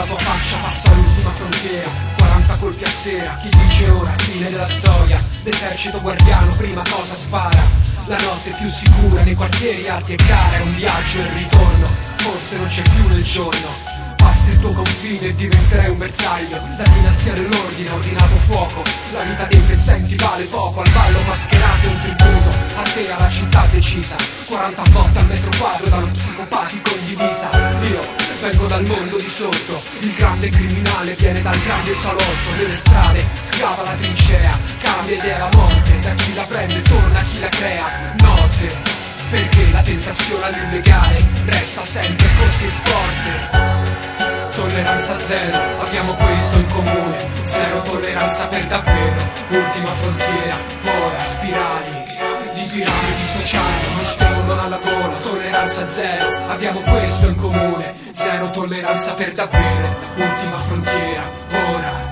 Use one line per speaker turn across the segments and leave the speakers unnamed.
la tua faccia passa l'ultima frontiera. 40 colpi a sera, chi dice ora, fine della storia. L'esercito guardiano prima cosa spara. La notte più sicura nei quartieri alti e cara. È un viaggio e il ritorno, forse non c'è più nel giorno. Passi il tuo confine e diventerai un bersaglio. La dinastia dell'ordine ha ordinato fuoco. La vita dei pezzenti vale poco. Al ballo mascherato è un tributo. A te alla città decisa. 40 botte al metro quadro dallo psicopatico in divisa. Io vengo dal mondo di sotto. Il grande criminale viene dal grande salotto. Delle strade scava la trincea. Cambia idea la morte. Da chi la prende torna a chi la crea. Notte, perché la tentazione all'illegale resta sempre così forte. Tolleranza zero, abbiamo questo in comune. Zero tolleranza per davvero. Ultima frontiera, ora spirali di piramidi sociali mi stringono alla gola. Tolleranza zero, abbiamo questo in comune. Zero tolleranza per davvero. Ultima frontiera, ora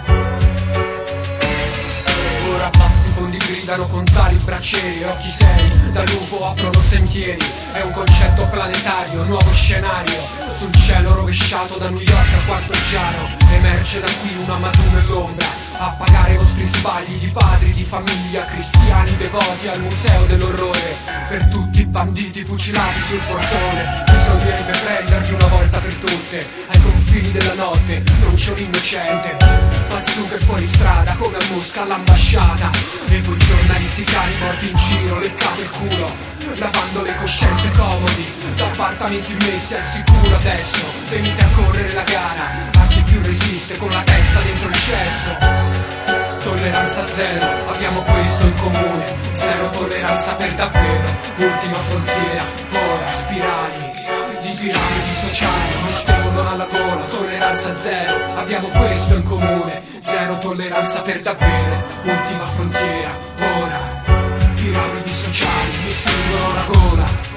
bassi fondi gridano con tali braccieri. Occhi seri, da lupo aprono sentieri. È un concetto planetario, nuovo scenario. Sul cielo rovesciato da New York a Quarto Giaro. Emerge da qui una Madù nell'ombra a pagare i vostri sbagli di padri, di famiglia, cristiani devoti al museo dell'orrore. Per tutti i banditi fucilati sul portone bisognerebbe prenderli una volta per tutte. Ai confini della notte non c'è un innocente. Bazooka fuori strada come a Mosca all'ambasciata. E poi giornalisti cari morti in giro, leccate il culo, lavando le coscienze comodi. Da appartamenti messi al sicuro adesso venite a correre la gara a chi più resiste con la testa dentro il cesso. Tolleranza zero, abbiamo questo in comune. Zero tolleranza per davvero. Ultima frontiera, ora spirali di piramidi sociali mi stringono alla gola. Tolleranza zero, abbiamo questo in comune. Zero tolleranza per davvero. Ultima frontiera, ora piramidi sociali mi stringono alla gola.